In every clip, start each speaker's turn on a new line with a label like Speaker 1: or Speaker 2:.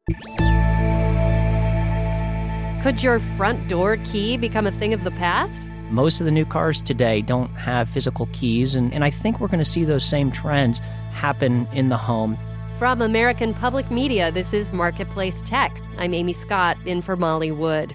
Speaker 1: Could your front door key become a thing of the past?
Speaker 2: Most of the new cars today don't have physical keys, and I think we're going to see those same trends happen in the home.
Speaker 1: From American Public Media, this is Marketplace Tech. I'm Amy Scott, in for Molly Wood.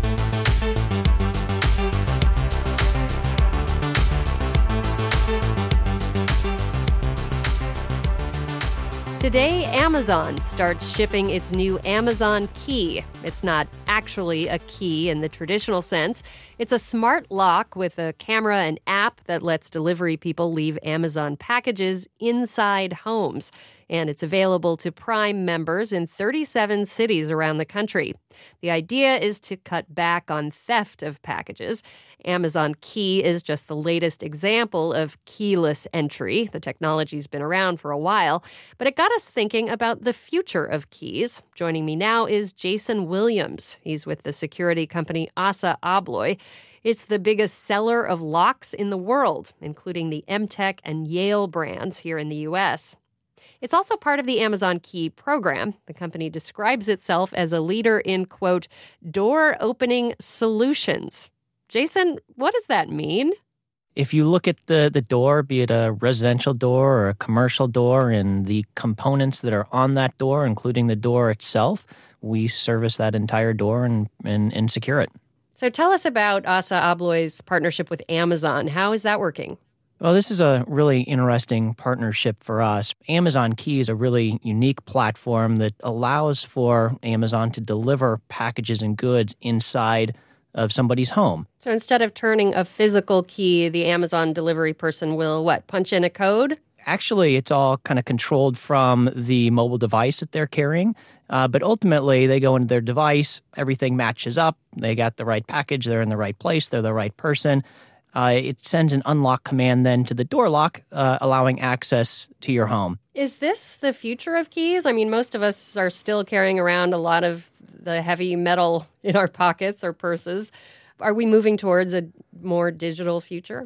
Speaker 1: Today, Amazon starts shipping its new Amazon Key. It's not actually a key in the traditional sense. It's a smart lock with a camera and app that lets delivery people leave Amazon packages inside homes. And it's available to Prime members in 37 cities around the country. The idea is to cut back on theft of packages. Amazon Key is just the latest example of keyless entry. The technology's been around for a while, but it got us thinking about the future of keys. Joining me now is Jason Williams. He's with the security company Assa Abloy. It's the biggest seller of locks in the world, including the Emtek and Yale brands here in the U.S. It's also part of the Amazon Key program. The company describes itself as a leader in, quote, door opening solutions. Jason, what does that mean?
Speaker 2: If you look at the door, be it a residential door or a commercial door, and the components that are on that door, including the door itself, we service that entire door and secure it.
Speaker 1: So tell us about Assa Abloy's partnership with Amazon. How is that working?
Speaker 2: Well, this is a really interesting partnership for us. Amazon Key is a really unique platform that allows for Amazon to deliver packages and goods inside of somebody's home.
Speaker 1: So instead of turning a physical key, the Amazon delivery person will, punch in a code?
Speaker 2: Actually, it's all kind of controlled from the mobile device that they're carrying. But ultimately, they go into their device, everything matches up, they got the right package, they're in the right place, they're the right person. It sends an unlock command then to the door lock, allowing access to your home.
Speaker 1: Is this the future of keys? I mean, most of us are still carrying around a lot of the heavy metal in our pockets or purses. Are we moving towards a more digital future?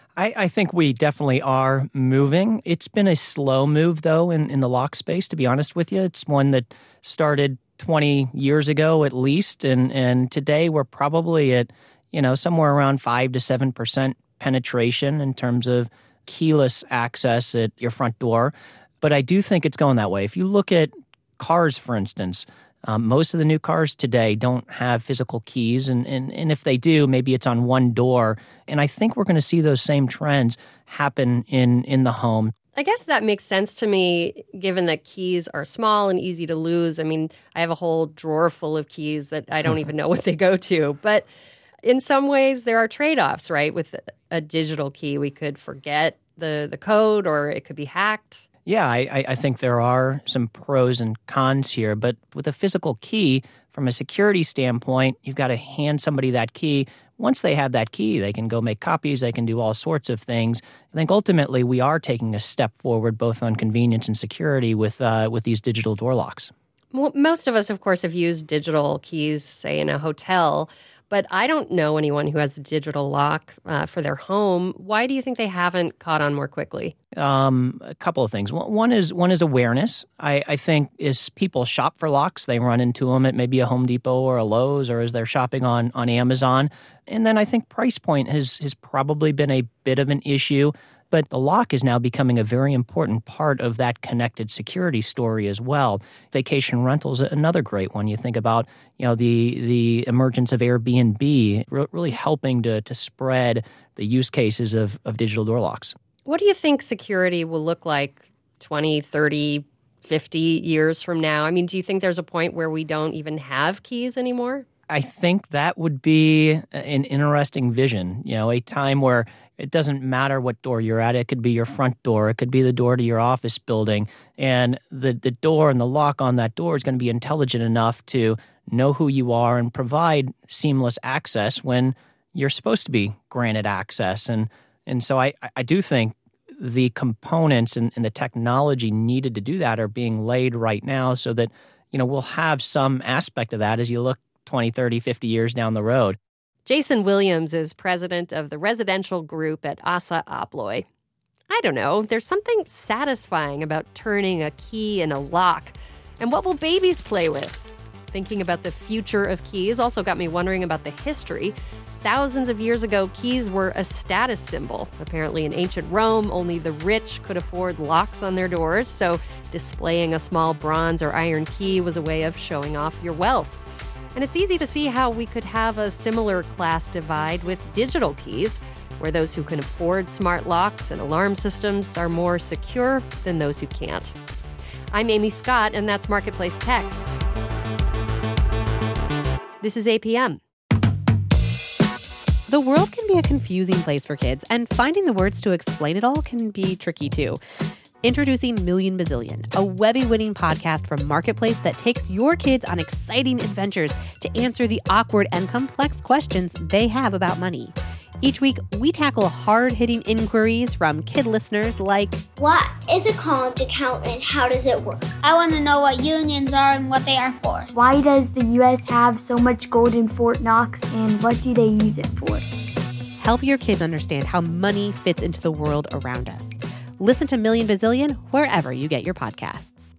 Speaker 2: I think we definitely are moving. It's been a slow move, though, in the lock space, to be honest with you. It's one that started 20 years ago at least, and today we're probably at somewhere around 5 to 7% penetration in terms of keyless access at your front door. But I do think it's going that way. If you look at cars, for instance, most of the new cars today don't have physical keys. And if they do, maybe it's on one door. And I think we're going to see those same trends happen in the home.
Speaker 1: I guess that makes sense to me, given that keys are small and easy to lose. I mean, I have a whole drawer full of keys that I don't even know what they go to. But in some ways, there are trade-offs, right? With a digital key, we could forget the code or it could be hacked.
Speaker 2: Yeah, I think there are some pros and cons here. But with a physical key, from a security standpoint, you've got to hand somebody that key. Once they have that key, they can go make copies. They can do all sorts of things. I think ultimately we are taking a step forward both on convenience and security with these digital door locks.
Speaker 1: Well, most of us, of course, have used digital keys, say, in a hotel. But I don't know anyone who has a digital lock for their home. Why do you think they haven't caught on more quickly?
Speaker 2: A couple of things. One is awareness. I think as people shop for locks, they run into them at maybe a Home Depot or a Lowe's, or as they're shopping on Amazon. And then I think price point has probably been a bit of an issue. But the lock is now becoming a very important part of that connected security story as well. Vacation rentals, another great one. You think about, the emergence of Airbnb really helping to spread the use cases of digital door locks.
Speaker 1: What do you think security will look like 20, 30, 50 years from now? I mean, do you think there's a point where we don't even have keys anymore?
Speaker 2: I think that would be an interesting vision, a time where it doesn't matter what door you're at. It could be your front door. It could be the door to your office building. And the door and the lock on that door is going to be intelligent enough to know who you are and provide seamless access when you're supposed to be granted access. And so I do think the components and the technology needed to do that are being laid right now so that, we'll have some aspect of that as you look 20, 30, 50 years down the road.
Speaker 1: Jason Williams is president of the residential group at Assa Abloy. I don't know, there's something satisfying about turning a key in a lock. And what will babies play with? Thinking about the future of keys also got me wondering about the history. Thousands of years ago, keys were a status symbol. Apparently, in ancient Rome, only the rich could afford locks on their doors, so displaying a small bronze or iron key was a way of showing off your wealth. And it's easy to see how we could have a similar class divide with digital keys, where those who can afford smart locks and alarm systems are more secure than those who can't. I'm Amy Scott, and that's Marketplace Tech. This is APM.
Speaker 3: The world can be a confusing place for kids, and finding the words to explain it all can be tricky too. Introducing Million Bazillion, a Webby-winning podcast from Marketplace that takes your kids on exciting adventures to answer the awkward and complex questions they have about money. Each week, we tackle hard-hitting inquiries from kid listeners like,
Speaker 4: what is a college account and how does it work? I want to know what unions are and what they are for.
Speaker 5: Why does the U.S. have so much gold in Fort Knox and what do they use it for?
Speaker 3: Help your kids understand how money fits into the world around us. Listen to Million Bazillion wherever you get your podcasts.